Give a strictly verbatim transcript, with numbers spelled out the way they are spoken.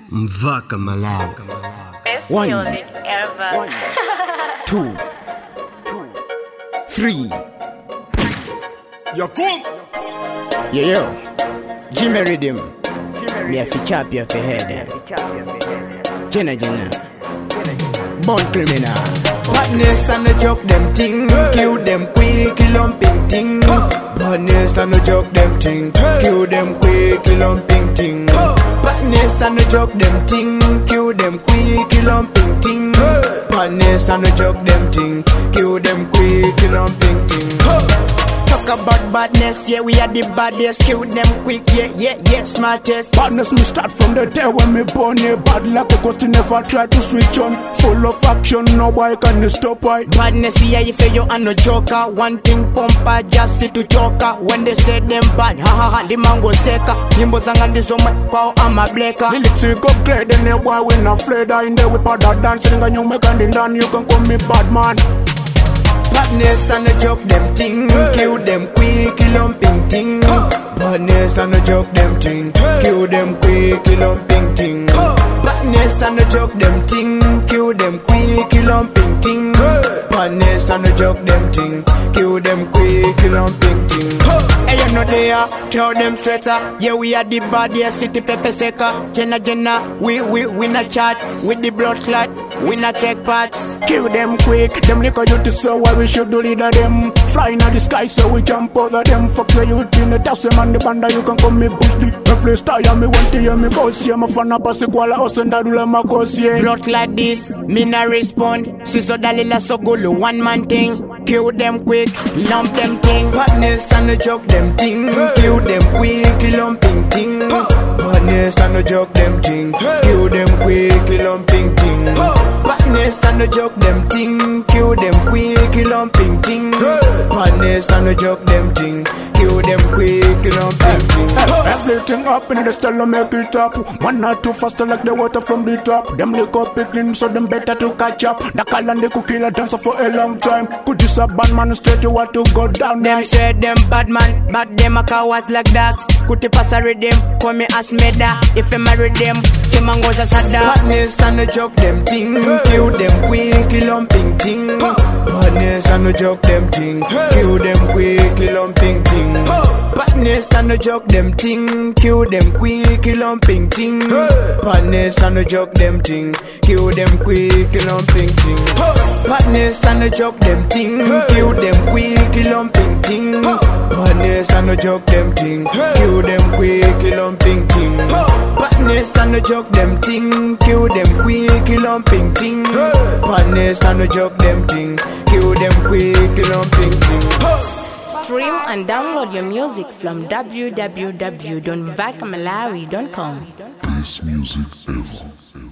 Mvaka Malawi. Best One. music ever. One, two, three. You come. Yeah, yo. Jimmy Rhythm. Me a fi chop you fi head. Jenna Jenna. Born criminal. Badness and no joke them ting. Kill them quick, kill them ping ting. Badness and no joke them ting. Kill them quick, kill them ping ting. Badness and no joke them ting. Kill them quick, kill them ping ting. Badness and no joke them ting. Kill them quick, kill them ping ting. Talk about badness, yeah, we are the baddest. Kill them quick, yeah, yeah, yeah, smartest. Badness me start from the day when me born, yeah. Bad luck, of course, to never try to switch on. Full of action, no boy can stop, I. Badness, yeah, if you are no joker. One thing pumper, just sit to joker. When they say them bad, ha ha ha, the man go seka. Himbo zangandi so much, pow, I'm a blaker. Lyrics you go great, and the boy we not afraid. In there with powder dancing, and you make and done, you can call me bad man. Badness and no joke them ting. Kill them quick, kill them ping ting. Badness and no joke them ting. Kill them quick, kill them ping ting. Badness and no joke them ting. Kill them quick, kill them ping ting. Badness and no joke them ting. Kill them quick, kill them ping ting. Hey, you know they are, tell them straight up. Yeah, we are the baddest city pepper seka. Jenna Jenna, we we we not chat with the blood clot. We not take part. Kill them quick, them liquor you to so why we should do leader them. Fly in the sky so we jump over them. Fuck the youth in the toss them and the banda you can come me push the reflex style me want to hear me boss. Yeah, my fan up as a koala house and that will my cause, yeah. Blood like this, me not respond. Siso dalila so gulu, one man thing. Kill them quick, lump them thing. Badness and no joke them thing. Kill them quick, kill them ping ting. Badness and no joke them thing. Kill them quick, kill them ping ting. Badness and no joke them thing. Kill them quick, kill them ping ting. Badness and no joke them thing. Kill them quick, kill them ping ting. Everything up in the style make it up. One not too faster like the water from the top. Them lick up picking so them better to catch up. The call and they could kill a dancer for a long time. Could this a bad man straight you want to go down? Them say them bad man, but them a cowards like dogs. Could you pass a rhythm? Call me as meda. If you marry them, them and goes as a dog. Badness and no joke them ting. Kill them quick, kill them ping ting. Badness and no joke them ting. Kill them quick, kill them ping ting. Badness and no joke them ting. Kill them quick, kill them ping ting. Badness and no joke them ting. Kill them quick, kill them ping ting. Badness and no joke them ting. Kill them quick, kill them ping ting. Badness and no joke them ting. Kill them quick, kill them ping ting. Badness and no joke them ting. Kill them quick, kill them ping ting. Badness and no joke them ting. Kill them quick, kill them ping ting. Stream and download your music from w w w dot vaka malawi dot com. Best music ever.